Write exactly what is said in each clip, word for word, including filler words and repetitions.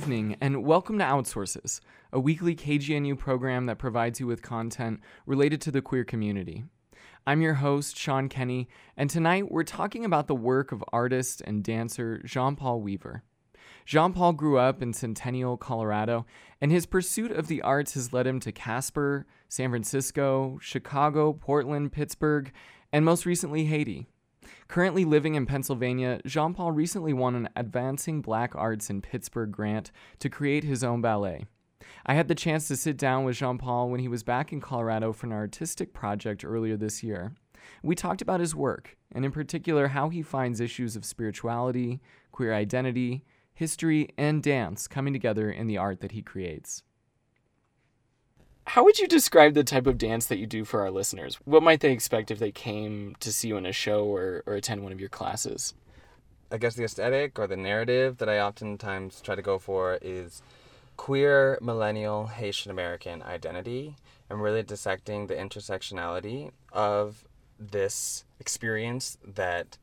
evening, and welcome to Outsources, a weekly K G N U program that provides you with content related to the queer community. I'm your host, Sean Kenny, and tonight we're talking about the work of artist and dancer Jean-Paul Weaver. Jean-Paul grew up in Centennial, Colorado, and his pursuit of the arts has led him to Casper, San Francisco, Chicago, Portland, Pittsburgh, and most recently Haiti. Currently living in Pennsylvania, Jean-Paul recently won an Advancing Black Arts in Pittsburgh grant to create his own ballet. I had the chance to sit down with Jean-Paul when he was back in Colorado for an artistic project earlier this year. We talked about his work, and in particular how he finds issues of spirituality, queer identity, history, and dance coming together in the art that he creates. How would you describe the type of dance that you do for our listeners? What might they expect if they came to see you in a show or, or attend one of your classes? I guess the aesthetic or the narrative that I oftentimes try to go for is queer, millennial, Haitian American identity, and really dissecting the intersectionality of this experience that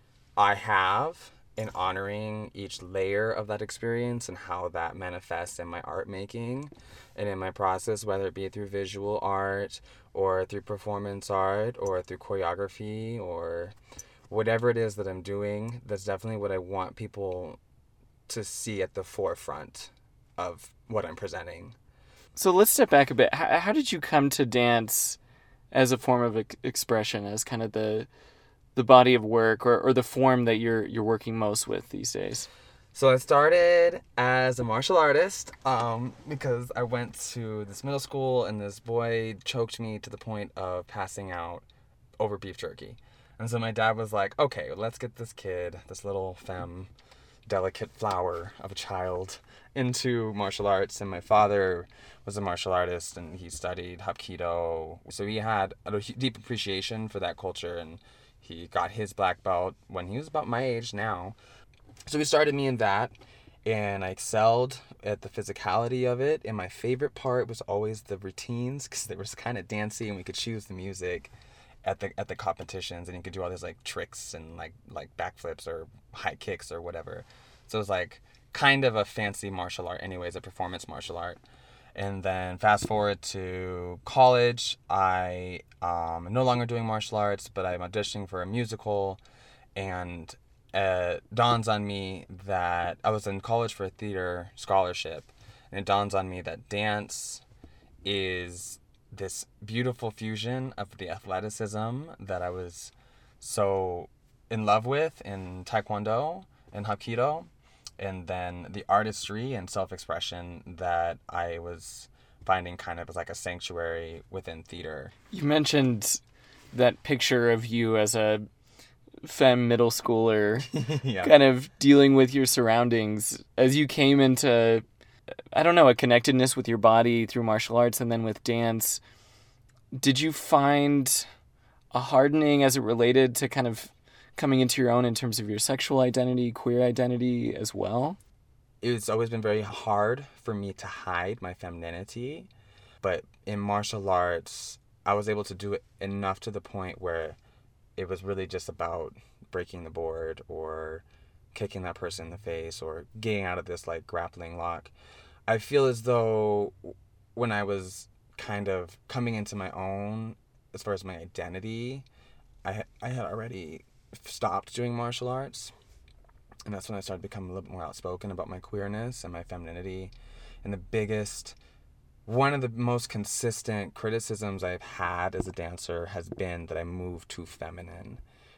I have, and honoring each layer of that experience and how that manifests in my art making and in my process, whether it be through visual art or through performance art or through choreography or whatever it is that I'm doing. That's definitely what I want people to see at the forefront of what I'm presenting. So let's step back a bit. How, how did you come to dance as a form of ex- expression, as kind of the the body of work or, or the form that you're you're working most with these days? So I started as a martial artist um, because I went to this middle school and this boy choked me to the point of passing out over beef jerky. And so my dad was like, okay, let's get this kid, this little femme, delicate flower of a child, into martial arts. And my father was a martial artist and he studied Hapkido. So he had a deep appreciation for that culture, and he got his black belt when he was about my age now. So he started me in that, and I excelled at the physicality of it. And my favorite part was always the routines, because they were kind of dancey, and we could choose the music at the at the competitions, and you could do all these like tricks and like like backflips or high kicks or whatever. So it was like kind of a fancy martial art, anyways, a performance martial art. And then fast forward to college, I um, am no longer doing martial arts, but I'm auditioning for a musical, and it dawns on me that I was in college for a theater scholarship, and it dawns on me that dance is this beautiful fusion of the athleticism that I was so in love with in Taekwondo and Hapkido, and then the artistry and self-expression that I was finding kind of as like a sanctuary within theater. You mentioned that picture of you as a femme middle schooler, yeah. kind of dealing with your surroundings as you came into, I don't know, a connectedness with your body through martial arts and then with dance. Did you find a hardening as it related to kind of coming into your own in terms of your sexual identity, queer identity as well? It's always been very hard for me to hide my femininity, but in martial arts, I was able to do it enough to the point where it was really just about breaking the board or kicking that person in the face or getting out of this like grappling lock. I feel as though when I was kind of coming into my own as far as my identity, I I had already stopped doing martial arts, and that's when I started becoming a little bit more outspoken about my queerness and my femininity. And the biggest, one of the most consistent criticisms I've had as a dancer has been that I move too feminine,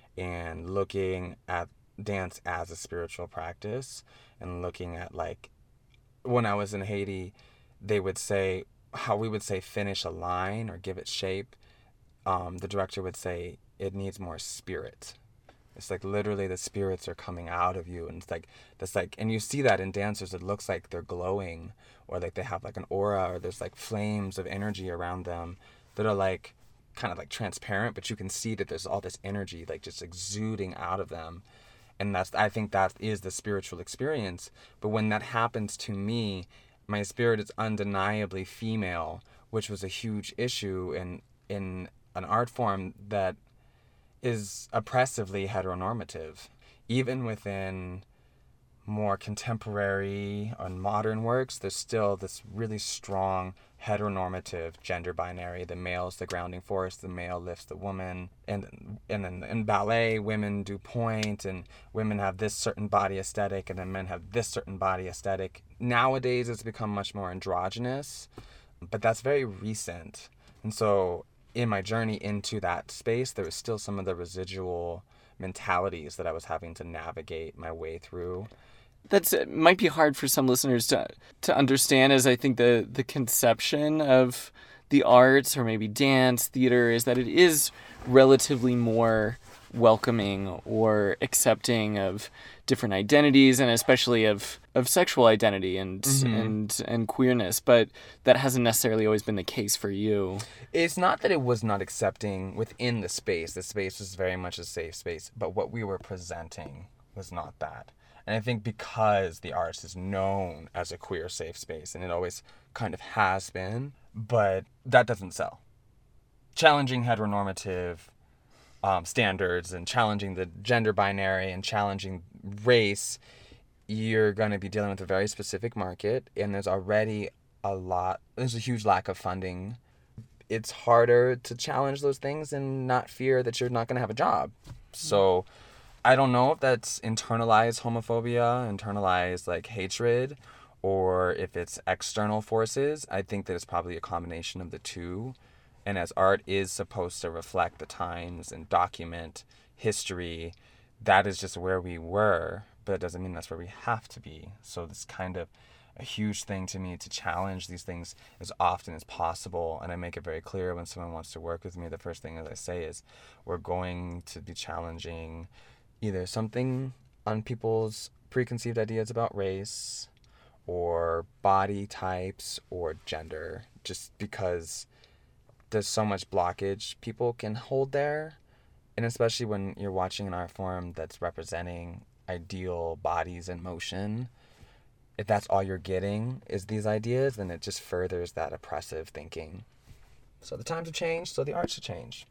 and looking at dance as a spiritual practice, and looking at, like, when I was in Haiti, they would say, how we would say finish a line or give it shape, um, the director would say it needs more spirit. It's like literally the spirits are coming out of you, and it's like that's like, and you see that in dancers. It looks like they're glowing, or like they have like an aura, or there's like flames of energy around them that are like kind of like transparent, but you can see that there's all this energy like just exuding out of them, and that's I think that is the spiritual experience. But when that happens to me, my spirit is undeniably female, which was a huge issue in in an art form that is oppressively heteronormative. Even within more contemporary and modern works, there's still this really strong heteronormative gender binary. The male is the grounding force, the male lifts the woman. And and in, in ballet, women do point, and women have this certain body aesthetic, and then men have this certain body aesthetic. Nowadays, it's become much more androgynous, but that's very recent. And so in my journey into that space, there was still some of the residual mentalities that I was having to navigate my way through. That's it might be hard for some listeners to to understand, as I think the the conception of the arts, or maybe dance, theater, is that it is relatively more welcoming or accepting of different identities, and especially of, of sexual identity and mm-hmm. and and queerness, but that hasn't necessarily always been the case for you. It's not that it was not accepting within the space. The space was very much a safe space, but what we were presenting was not that. And I think because the arts is known as a queer safe space, and it always kind of has been, but that doesn't sell. Challenging heteronormative um, standards and challenging the gender binary and challenging race, you're going to be dealing with a very specific market, and there's already a lot, there's a huge lack of funding. It's harder to challenge those things and not fear that you're not going to have a job. So I don't know if that's internalized homophobia, internalized like hatred, or if it's external forces. I think that it's probably a combination of the two. And as art is supposed to reflect the times and document history, that is just where we were, but it doesn't mean that's where we have to be. So it's kind of a huge thing to me to challenge these things as often as possible. And I make it very clear when someone wants to work with me, the first thing that I say is we're going to be challenging either something on people's preconceived ideas about race or body types or gender, just because there's so much blockage people can hold there. And especially when you're watching an art form that's representing ideal bodies in motion, if that's all you're getting is these ideas, then it just furthers that oppressive thinking. So the times have changed, so the art should change.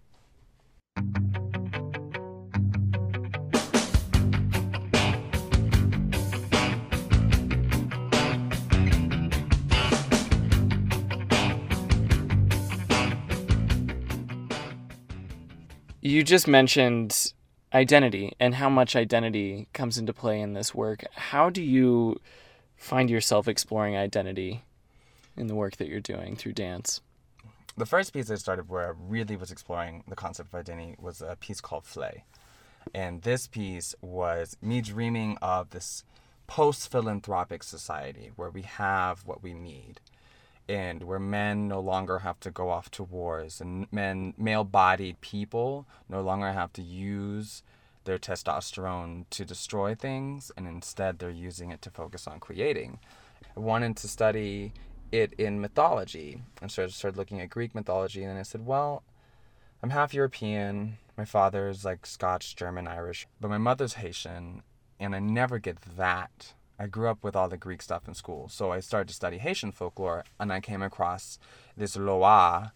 You just mentioned identity and how much identity comes into play in this work. How do you find yourself exploring identity in the work that you're doing through dance? The first piece I started where I really was exploring the concept of identity was a piece called Flay. And this piece was me dreaming of this post-philanthropic society where we have what we need, and where men no longer have to go off to wars, and men, male-bodied people no longer have to use their testosterone to destroy things, and instead they're using it to focus on creating. I wanted to study it in mythology, and so I started looking at Greek mythology, and I said, well, I'm half European, my father's like Scotch, German, Irish, but my mother's Haitian, and I never get that. I grew up with all the Greek stuff in school, so I started to study Haitian folklore, and I came across this loa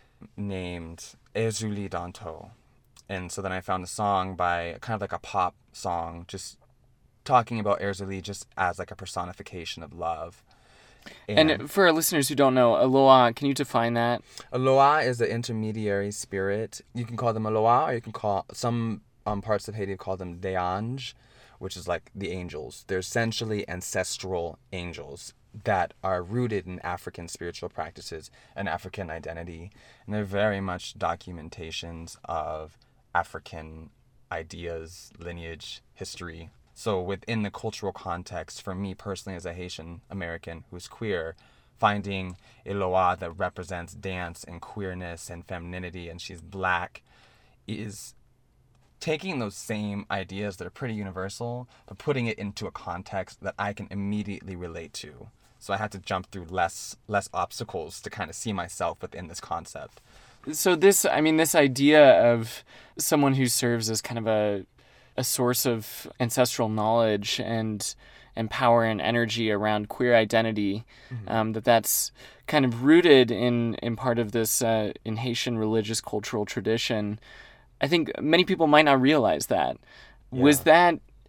named Erzulie Danto. And so then I found a song by, kind of like a pop song, just talking about Erzulie just as like a personification of love. And, and for our listeners who don't know, a loa, can you define that? A loa is an intermediary spirit. You can call them a loa, or you can call, some um, parts of Haiti call them deange, which is like the angels. They're essentially ancestral angels that are rooted in African spiritual practices and African identity. And they're very much documentations of African ideas, lineage, history. So within the cultural context, for me personally as a Haitian American who's queer, finding a loa that represents dance and queerness and femininity, and she's black, is taking those same ideas that are pretty universal, but putting it into a context that I can immediately relate to. So I had to jump through less less obstacles to kind of see myself within this concept. So this, I mean, this idea of someone who serves as kind of a a source of ancestral knowledge and and power and energy around queer identity, mm-hmm. um, that that's kind of rooted in, in part of this uh, in Haitian religious cultural tradition. I think many people might not realize that. Yeah. Was that,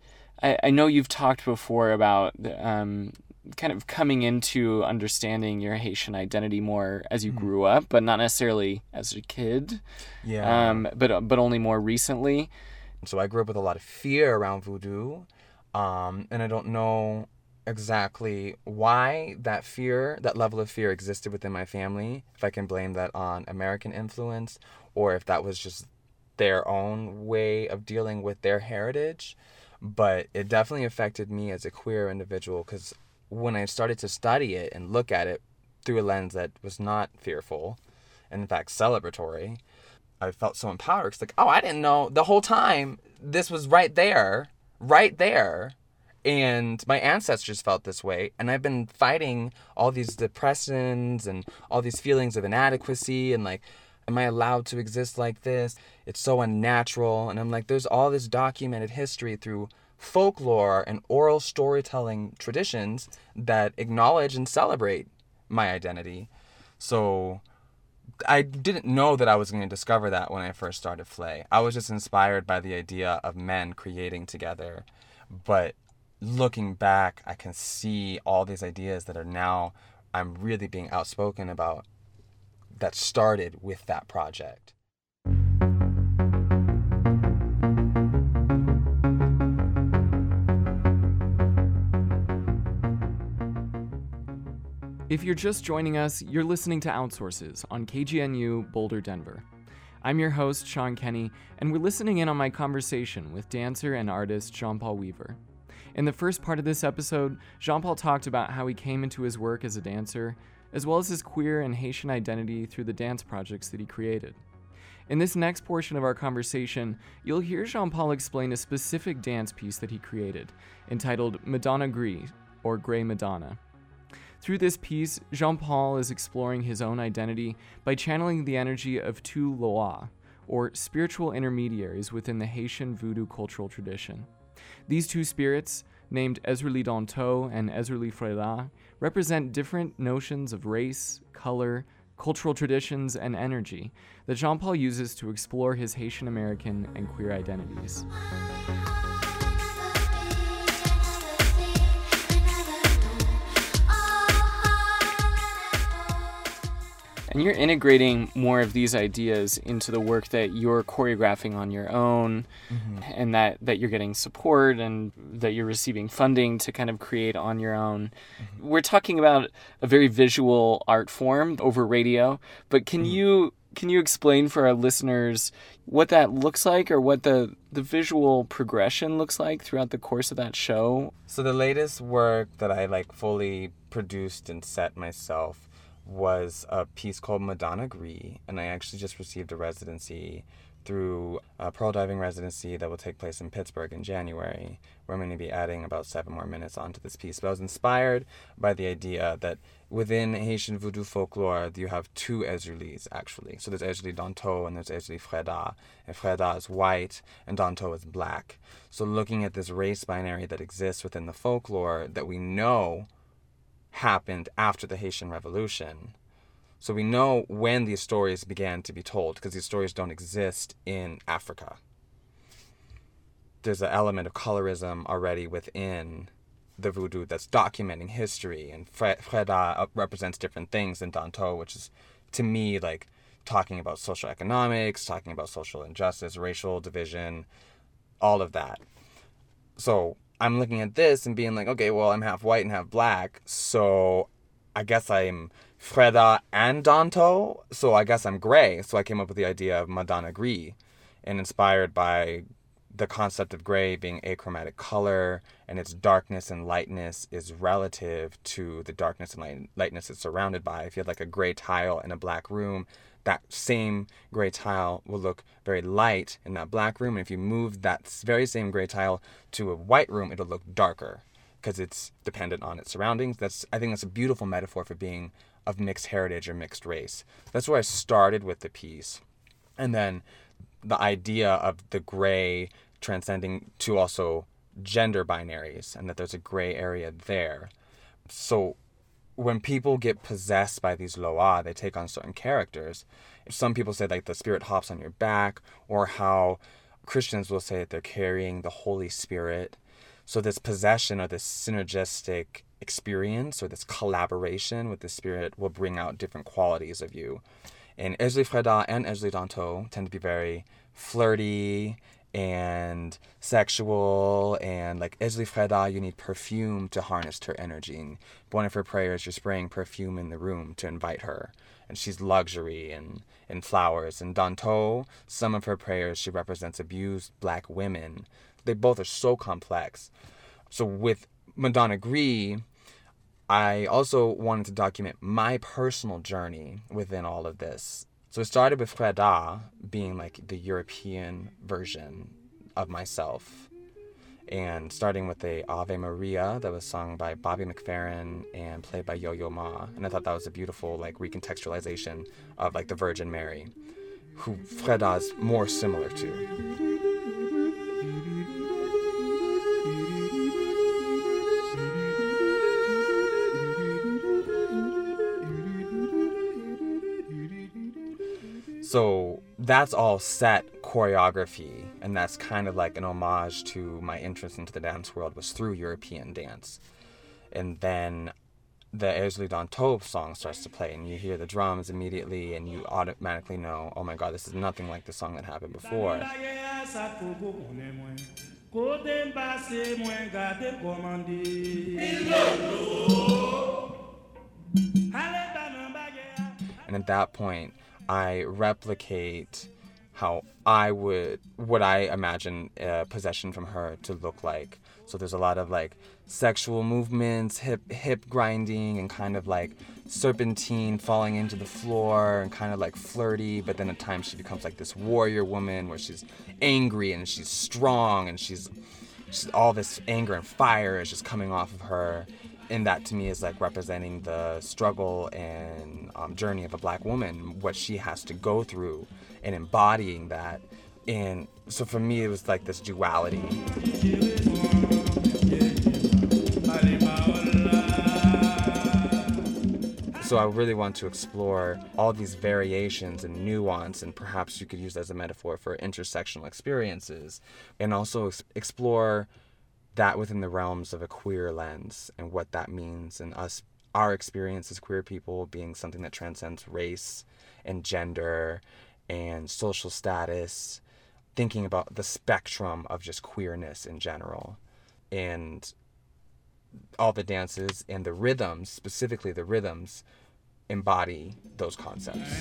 I, I know you've talked before about um, kind of coming into understanding your Haitian identity more as you mm. grew up, but not necessarily as a kid. Yeah. Um, but but only more recently. So I grew up with a lot of fear around voodoo, um, and I don't know exactly why that fear, that level of fear existed within my family, if I can blame that on American influence, or if that was just their own way of dealing with their heritage. But it definitely affected me as a queer individual, because when I started to study it and look at it through a lens that was not fearful, and in fact celebratory, I felt so empowered. It's like, oh, I didn't know the whole time this was right there, right there. And my ancestors felt this way. And I've been fighting all these depressions and all these feelings of inadequacy and like, am I allowed to exist like this? It's so unnatural. And I'm like, there's all this documented history through folklore and oral storytelling traditions that acknowledge and celebrate my identity. So I didn't know that I was going to discover that when I first started Flay. I was just inspired by the idea of men creating together. But looking back, I can see all these ideas that are now, I'm really being outspoken about, that started with that project. If you're just joining us, you're listening to Outsources on K G N U Boulder, Denver. I'm your host, Sean Kenny, and we're listening in on my conversation with dancer and artist Jean-Paul Weaver. In the first part of this episode, Jean-Paul talked about how he came into his work as a dancer, as well as his queer and Haitian identity through the dance projects that he created. In this next portion of our conversation, you'll hear Jean-Paul explain a specific dance piece that he created, entitled Madonna Gris, or Grey Madonna. Through this piece, Jean-Paul is exploring his own identity by channeling the energy of two loa, or spiritual intermediaries within the Haitian voodoo cultural tradition. These two spirits, named Ezrali Danto and Ezrali Freda, represent different notions of race, color, cultural traditions, and energy that Jean-Paul uses to explore his Haitian American and queer identities. And you're integrating more of these ideas into the work that you're choreographing on your own, mm-hmm. and that, that you're getting support and that you're receiving funding to kind of create on your own. Mm-hmm. We're talking about a very visual art form over radio, but can mm-hmm. you can you explain for our listeners what that looks like, or what the, the visual progression looks like throughout the course of that show? So the latest work that I like fully produced and set myself was a piece called Madonna Gris, and I actually just received a residency through a pearl diving residency that will take place in Pittsburgh in January, where I'm going to be adding about seven more minutes onto this piece. But I was inspired by the idea that within Haitian voodoo folklore, you have two Ezralis, actually. So there's Ezrali Danto and there's Ezrali Freda, and Freda is white and Danto is black. So looking at this race binary that exists within the folklore that we know happened after the Haitian Revolution. So we know when these stories began to be told, because these stories don't exist in Africa. There's an element of colorism already within the voodoo that's documenting history, and Fre- Freda represents different things than Danto, which is, to me, like talking about social economics, talking about social injustice, racial division, all of that. So I'm looking at this and being like, okay, well, I'm half white and half black, so I guess I'm Freda and Danto, so I guess I'm gray. So I came up with the idea of Madonna Gris, and inspired by the concept of gray being achromatic color, and its darkness and lightness is relative to the darkness and light- lightness it's surrounded by. If you had like a gray tile in a black room, that same gray tile will look very light in that black room. And if you move that very same gray tile to a white room, it'll look darker because it's dependent on its surroundings. That's I think that's a beautiful metaphor for being of mixed heritage or mixed race. That's where I started with the piece. And then the idea of the gray transcending to also gender binaries, and that there's a gray area there. So when people get possessed by these loa, they take on certain characters. Some people say like the spirit hops on your back, or how Christians will say that they're carrying the Holy Spirit. So this possession or this synergistic experience or this collaboration with the spirit will bring out different qualities of you. And Esli Freda and Esli Danto tend to be very flirty and sexual, and like Esli Freda, you need perfume to harness her energy. And one of her prayers, you're spraying perfume in the room to invite her. And she's luxury and, and flowers. And Danto, some of her prayers, she represents abused black women. They both are so complex. So with Madonna Gree, I also wanted to document my personal journey within all of this. So it started with Freda being like the European version of myself. And starting with the Ave Maria that was sung by Bobby McFerrin and played by Yo-Yo Ma. And I thought that was a beautiful like recontextualization of like the Virgin Mary, who Freda is more similar to. So that's all set choreography, and that's kind of like an homage to my interest into the dance world was through European dance. And then the Esli Danto song starts to play, and you hear the drums immediately, and you automatically know, oh my god, this is nothing like the song that happened before. And at that point, I replicate how I would, what I imagine uh, possession from her to look like. So there's a lot of like sexual movements, hip hip grinding, and kind of like serpentine falling into the floor, and kind of like flirty. But then at times she becomes like this warrior woman where she's angry and she's strong, and she's, she's all this anger and fire is just coming off of her. And that to me is like representing the struggle and um, journey of a black woman, what she has to go through, and embodying that. And so for me, it was like this duality. So I really want to explore all these variations and nuance, and perhaps you could use that as a metaphor for intersectional experiences, and also ex- explore that within the realms of a queer lens and what that means, and us, our experience as queer people being something that transcends race and gender and social status, thinking about the spectrum of just queerness in general. And all the dances and the rhythms, specifically the rhythms, embody those concepts.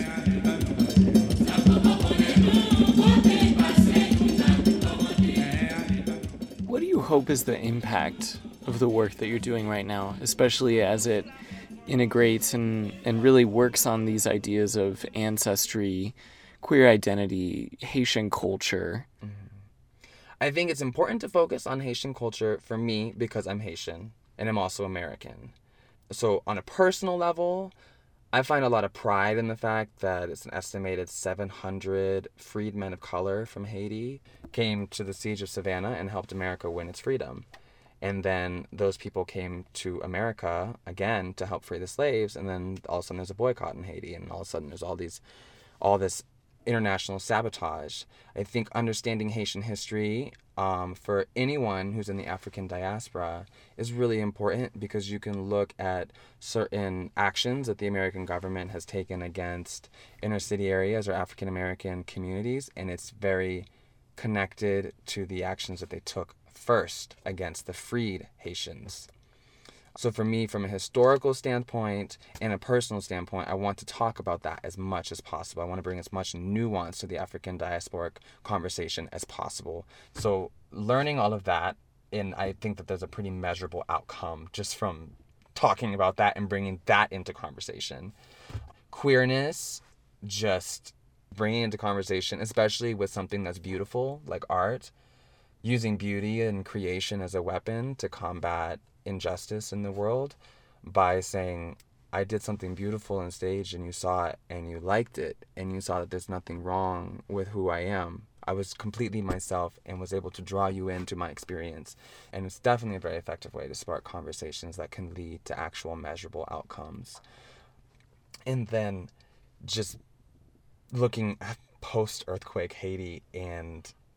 What do you hope is the impact of the work that you're doing right now, especially as it integrates and, and really works on these ideas of ancestry, queer identity, Haitian culture? Mm-hmm. I think it's important to focus on Haitian culture for me because I'm Haitian and I'm also American. So on a personal level, I find a lot of pride in the fact that it's an estimated seven hundred freed men of color from Haiti came to the siege of Savannah and helped America win its freedom. And then those people came to America again to help free the slaves, and then all of a sudden there's a boycott in Haiti, and all of a sudden there's all these, all this international sabotage. I think understanding Haitian history um, for anyone who's in the African diaspora is really important, because you can look at certain actions that the American government has taken against inner city areas or African American communities, and it's very connected to the actions that they took first against the freed Haitians. So for me, from a historical standpoint and a personal standpoint, I want to talk about that as much as possible. I want to bring as much nuance to the African diasporic conversation as possible. So learning all of that, and I think that there's a pretty measurable outcome just from talking about that and bringing that into conversation. Queerness, just bringing into conversation, especially with something that's beautiful like art, using beauty and creation as a weapon to combat injustice in the world by saying, I did something beautiful on stage and you saw it and you liked it and you saw that there's nothing wrong with who I am. I was completely myself and was able to draw you into my experience. And it's definitely a very effective way to spark conversations that can lead to actual measurable outcomes. And then just looking at post-earthquake Haiti and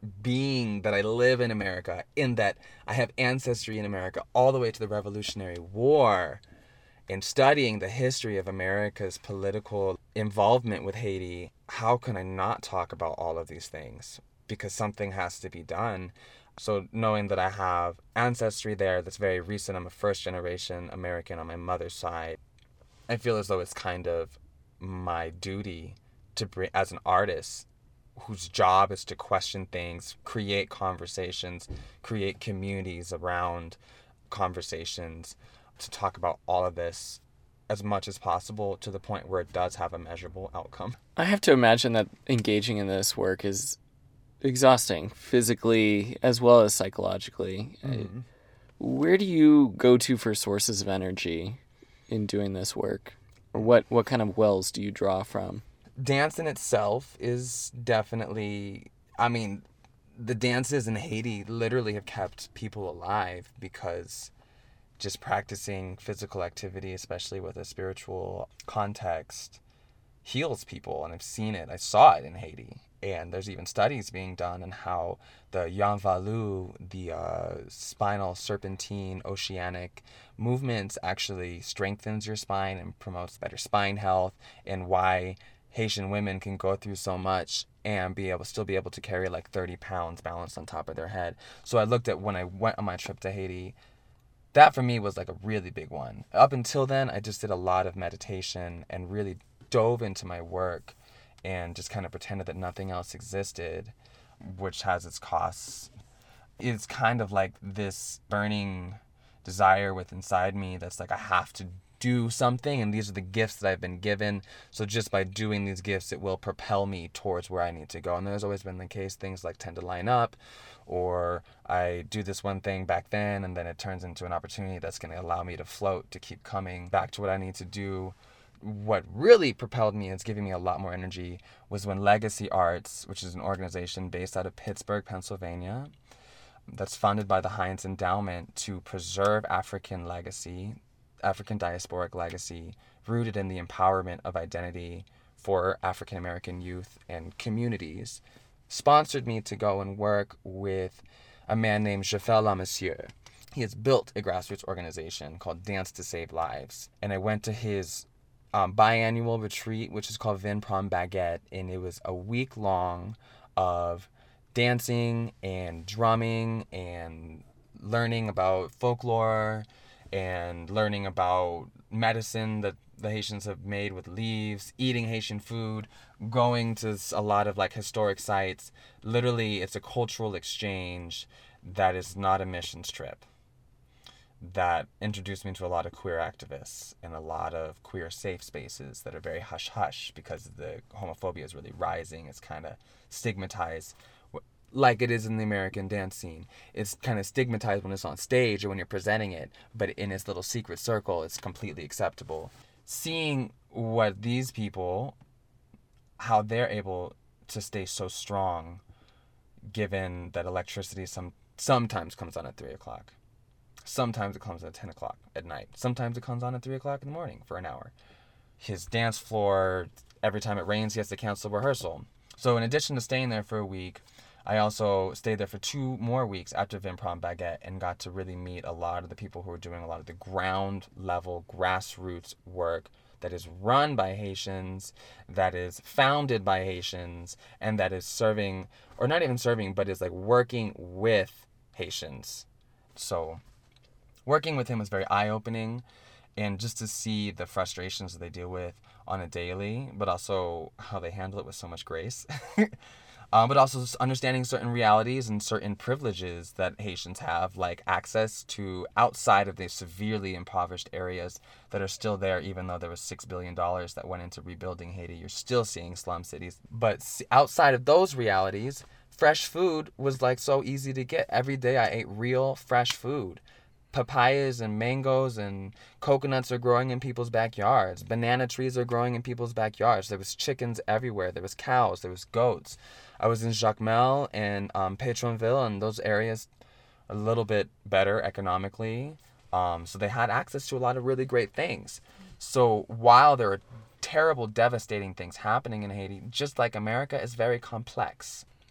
being that I live in America, in that I have ancestry in America all the way to the Revolutionary War, and studying the history of America's political involvement with Haiti, how can I not talk about all of these things? Because something has to be done. So knowing that I have ancestry there that's very recent, I'm a first generation American on my mother's side, I feel as though it's kind of my duty to bring, as an artist whose job is to question things, create conversations, create communities around conversations, to talk about all of this as much as possible to the point where it does have a measurable outcome. I have to imagine that engaging in this work is exhausting, physically as well as psychologically. Mm-hmm. Where do you go to for sources of energy in doing this work? Or what, what kind of wells do you draw from? Dance in itself is definitely, I mean, the dances in Haiti literally have kept people alive, because just practicing physical activity, especially with a spiritual context, heals people. And I've seen it. I saw it in Haiti. And there's even studies being done on how the Yan Valu, the uh, spinal serpentine oceanic movements, actually strengthens your spine and promotes better spine health, and why Haitian women can go through so much and be able still be able to carry like thirty pounds balanced on top of their head. So I looked at, when I went on my trip to Haiti, that for me was like a really big one. Up until then, I just did a lot of meditation and really dove into my work and just kind of pretended that nothing else existed, which has its costs. It's kind of like this burning desire within inside me that's like, I have to do something, and these are the gifts that I've been given. So just by doing these gifts, it will propel me towards where I need to go. And there's always been the case, things like tend to line up, or I do this one thing back then, and then it turns into an opportunity that's going to allow me to float, to keep coming back to what I need to do. What really propelled me and is giving me a lot more energy was when Legacy Arts, which is an organization based out of Pittsburgh, Pennsylvania, that's funded by the Heinz Endowment to preserve African legacy, African diasporic legacy, rooted in the empowerment of identity for African American youth and communities, sponsored me to go and work with a man named Jafel Lamonsieur. He has built a grassroots organization called Dance to Save Lives. And I went to his um, biannual retreat, which is called Vin Prom Baguette, and it was a week long of dancing and drumming and learning about folklore and learning about medicine that the Haitians have made with leaves, eating Haitian food, going to a lot of like historic sites. Literally, it's a cultural exchange that is not a missions trip. That introduced me to a lot of queer activists and a lot of queer safe spaces that are very hush-hush, because the homophobia is really rising. It's kind of stigmatized, like it is in the American dance scene. It's kind of stigmatized when it's on stage or when you're presenting it, but in its little secret circle, it's completely acceptable. Seeing what these people, how they're able to stay so strong, given that electricity some sometimes comes on at three o'clock. Sometimes it comes at ten o'clock at night. Sometimes it comes on at three o'clock in the morning for an hour. His dance floor, every time it rains, he has to cancel rehearsal. So in addition to staying there for a week, I also stayed there for two more weeks after Vin Prom Baguette and got to really meet a lot of the people who are doing a lot of the ground level grassroots work that is run by Haitians, that is founded by Haitians, and that is serving, or not even serving, but is like working with Haitians. So working with him was very eye-opening, and just to see the frustrations that they deal with on a daily, but also how they handle it with so much grace. Um, but also understanding certain realities and certain privileges that Haitians have, like access to outside of the severely impoverished areas that are still there, even though there was six billion dollars that went into rebuilding Haiti. You're still seeing slum cities. But outside of those realities, fresh food was like so easy to get. Every day I ate real fresh food. Papayas and mangoes and coconuts are growing in people's backyards. Banana trees are growing in people's backyards. There was chickens everywhere. There was cows. There was goats. I was in Jacmel and um, Pétionville, and those areas a little bit better economically. Um, so they had access to a lot of really great things. So while there are terrible, devastating things happening in Haiti, just like America, is very complex.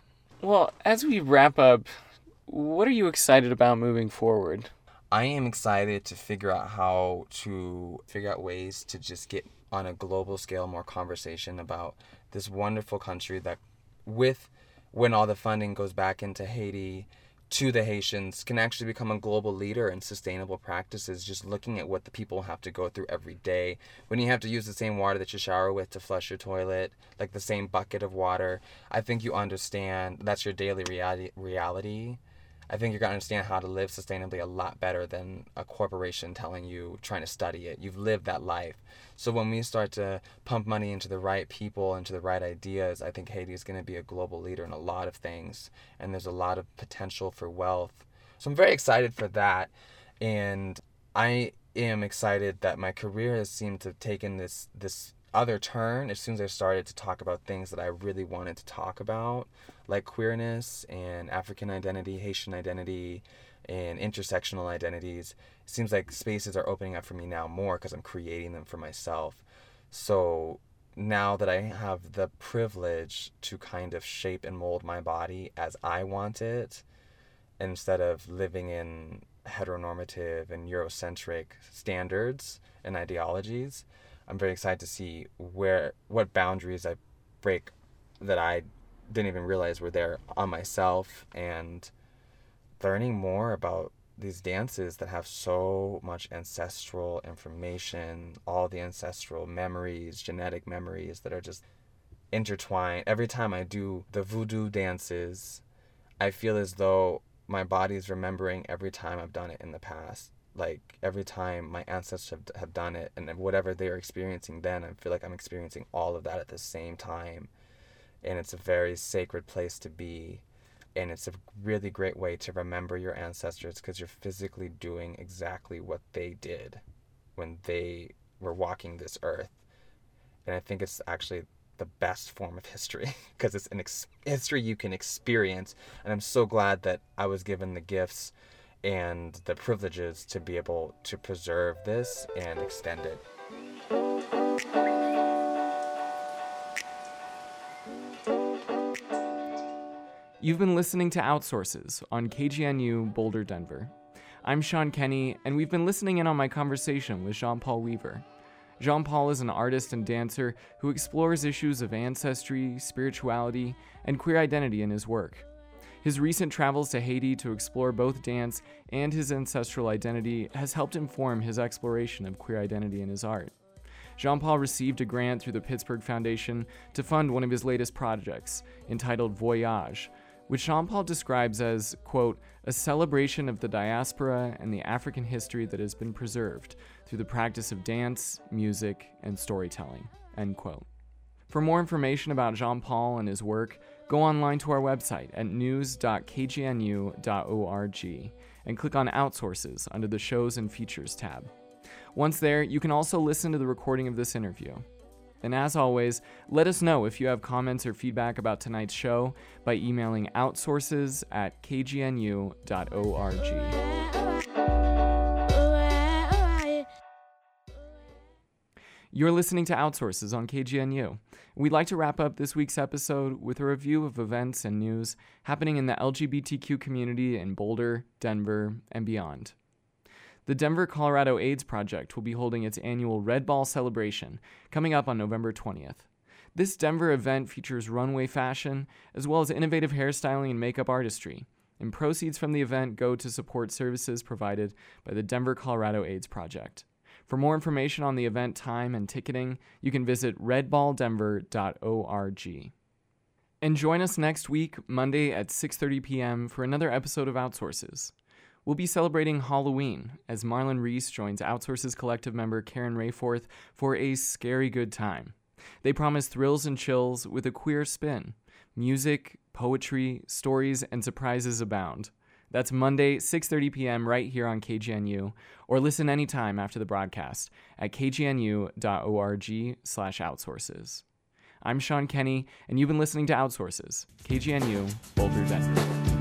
Well, as we wrap up, what are you excited about moving forward? I am excited to figure out how to figure out ways to just get on a global scale more conversation about this wonderful country that, with when all the funding goes back into Haiti to the Haitians, can actually become a global leader in sustainable practices, just looking at what the people have to go through every day. When you have to use the same water that you shower with to flush your toilet, like the same bucket of water, I think you understand that's your daily reality. reality. I think you're going to understand how to live sustainably a lot better than a corporation telling you, trying to study it. You've lived that life. So when we start to pump money into the right people, into the right ideas, I think Haiti is going to be a global leader in a lot of things. And there's a lot of potential for wealth. So I'm very excited for that. And I am excited that my career has seemed to have taken this, this other turn as soon as I started to talk about things that I really wanted to talk about, like queerness and African identity, Haitian identity, and intersectional identities. It seems like spaces are opening up for me now more because I'm creating them for myself. So now that I have the privilege to kind of shape and mold my body as I want it, instead of living in heteronormative and Eurocentric standards and ideologies, I'm very excited to see where what boundaries I break that I didn't even realize were there on myself, and learning more about these dances that have so much ancestral information, all the ancestral memories, genetic memories that are just intertwined. Every time I do the voodoo dances, I feel as though my body is remembering every time I've done it in the past. Like every time my ancestors have, have done it, and whatever they're experiencing then, I feel like I'm experiencing all of that at the same time. And it's a very sacred place to be. And it's a really great way to remember your ancestors, because you're physically doing exactly what they did when they were walking this earth. And I think it's actually the best form of history, because it's an ex- history you can experience. And I'm so glad that I was given the gifts and the privileges to be able to preserve this and extend it. You've been listening to Outsources on K G N U Boulder, Denver. I'm Sean Kenny, and we've been listening in on my conversation with Jean-Paul Weaver. Jean-Paul is an artist and dancer who explores issues of ancestry, spirituality, and queer identity in his work. His recent travels to Haiti to explore both dance and his ancestral identity has helped inform his exploration of queer identity in his art. Jean-Paul received a grant through the Pittsburgh Foundation to fund one of his latest projects, entitled Voyage, which Jean-Paul describes as, quote, a celebration of the diaspora and the African history that has been preserved through the practice of dance, music, and storytelling, end quote. For more information about Jean-Paul and his work, go online to our website at news dot k g n u dot org and click on Outsources under the Shows and Features tab. Once there, you can also listen to the recording of this interview. And as always, let us know if you have comments or feedback about tonight's show by emailing outsources at k g n u dot org. You're listening to Outsources on K G N U. We'd like to wrap up this week's episode with a review of events and news happening in the L G B T Q community in Boulder, Denver, and beyond. The Denver, Colorado AIDS Project will be holding its annual Red Ball celebration coming up on November twentieth. This Denver event features runway fashion, as well as innovative hairstyling and makeup artistry, and proceeds from the event go to support services provided by the Denver, Colorado AIDS Project. For more information on the event time and ticketing, you can visit red ball denver dot org. And join us next week, Monday at six thirty p.m. for another episode of Outsources. We'll be celebrating Halloween as Marlon Reese joins Outsources collective member Karen Rayforth for a scary good time. They promise thrills and chills with a queer spin. Music, poetry, stories, and surprises abound. That's Monday, six thirty p.m. right here on K G N U, or listen anytime after the broadcast at k g n u dot org slash outsources. I'm Sean Kenny, and you've been listening to Outsources, K G N U, Boulder, Denver.